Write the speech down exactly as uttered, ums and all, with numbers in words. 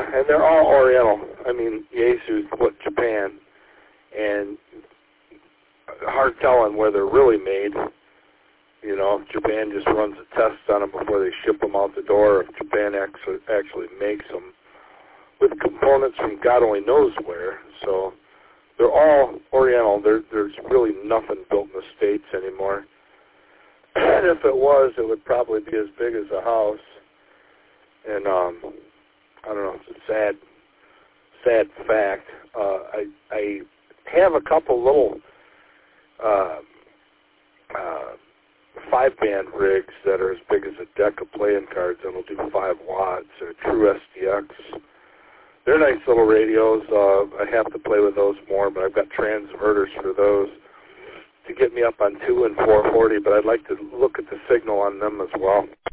and they're all Oriental. I mean, Yaesu's, what, Japan, and hard telling where they're really made. You know, Japan just runs a test on them before they ship them out the door. If Japan actually actually makes them with components from God only knows where. So they're all Oriental. There, there's really nothing built in the States anymore. And if it was, it would probably be as big as a house. And um, I don't know. It's a sad, sad fact. Uh, I I have a couple little uh, uh, five-band rigs that are as big as a deck of playing cards that'll do five watts. They're true S D X. They're nice little radios. Uh, I have to play with those more, but I've got transverters for those to get me up on two and four forty, but I'd like to look at the signal on them as well.